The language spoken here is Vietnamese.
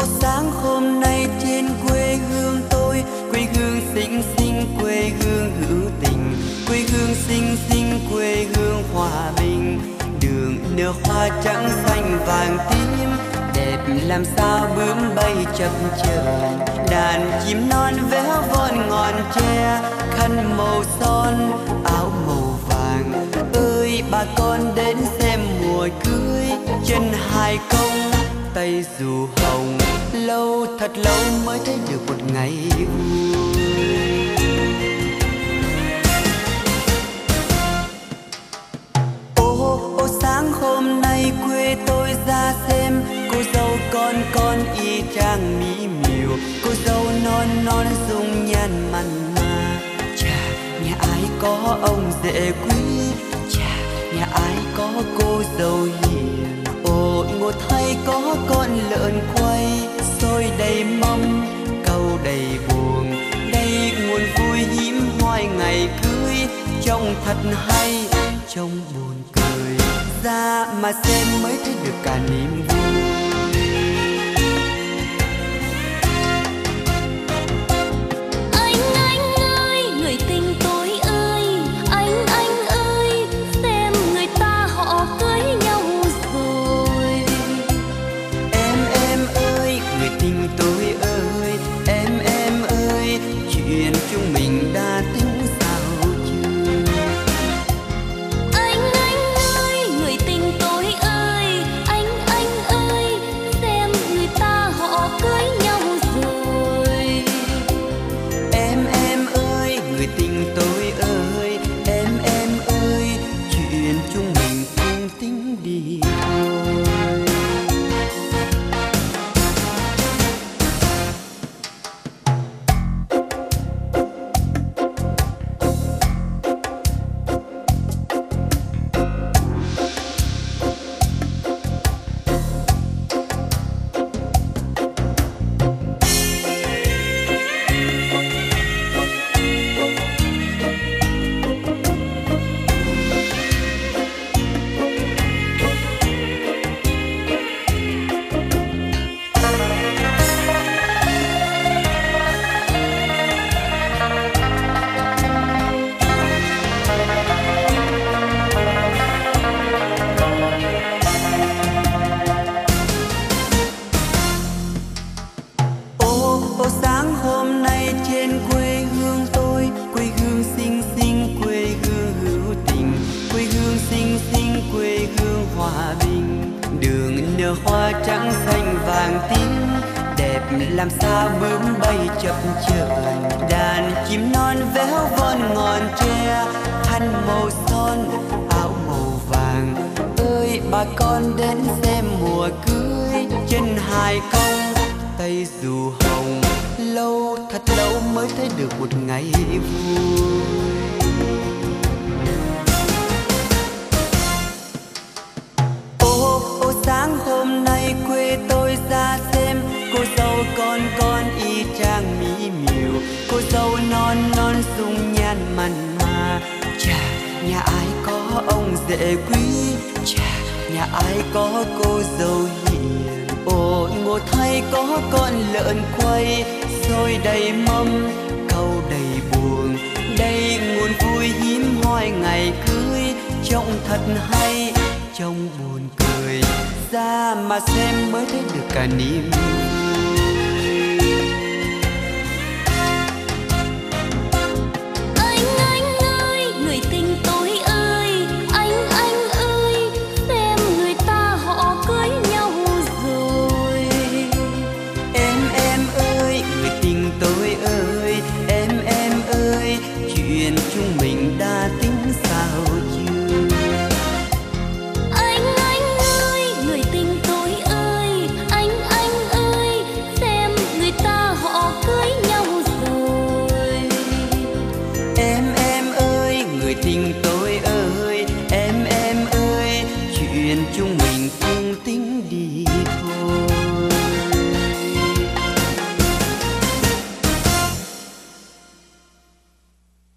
sáng hôm nay trên quê hương tôi, quê hương xinh xinh, quê hương hữu tình, quê hương xinh xinh, quê hương hòa bình. Đường nở hoa trắng xanh vàng tím, đẹp làm sao bướm bay chập chờn. Đàn chim non véo von ngọn tre, khăn màu son áo màu vàng. Ơi bà con đến xem mùa cưới, chân hai công tay dù hồng. Lâu thật lâu mới thấy được một ngày vui. Ô sáng hôm nay quê tôi ra xem, cô dâu con y chang mỹ miều. Cô dâu non non dung nhan mặn mà. Chà, nhà ai có ông rể quý, chà, nhà ai có cô dâu hiền. Ồ ngộ thay có con lợn quay, xôi đầy mâm câu đầy buồn. Đây nguồn vui hiếm hoi ngày cưới, trông thật hay trông buồn cười. Ra mà xem mới thấy được cả niềm vui. Anh ơi, người tình tôi ơi, anh ơi, xem người ta họ cưới nhau rồi. Em ơi, người tình tôi ơi, em ơi, chuyện chúng mình đã tính sao chưa? Anh ơi, người tình tôi ơi, anh ơi, xem người ta họ cưới nhau rồi. Em ơi, người tình tôi ơi, em ơi, chuyện chúng mình cùng tính đi thôi. Ô sáng hôm nay trên quê hương tôi, quê hương xinh xinh, quê hương hữu tình, quê hương xinh xinh, quê hương hòa bình. Đường nở hoa trắng xanh vàng tím, đẹp làm sao bướm bay chập chờn. Đàn chim non véo von ngọn tre, khăn màu son áo màu vàng. Ơi bà con đến xem mùa cưới, chân hai công tay dù hồng. Lâu thật lâu mới thấy được một ngày vui. Ô sáng hôm nay quê tôi ra xem, cô dâu con y chang mỹ miều. Cô dâu non non dung nhan mặn mà. Chà, nhà ai có ông rể quý, chà, nhà ai có cô dâu hiền. Ồ ngộ thay có con lợn quay, xôi đầy mâm câu đầy buồn. Đây nguồn vui hiếm hoi ngày cưới, trông thật hay trông buồn cười. Ra mà xem mới thấy được cả niềm vui. Anh ơi, người tình tôi ơi, anh ơi, xem người ta họ cưới nhau rồi. Em ơi, người tình tôi ơi, em ơi, chuyện chúng mình đã tính sao chưa? Anh ơi, người tình tôi ơi, anh ơi, xem người ta họ cưới nhau rồi. Em ơi, người tình tôi ơi, em ơi, chuyện chúng mình cùng tính đi thôi.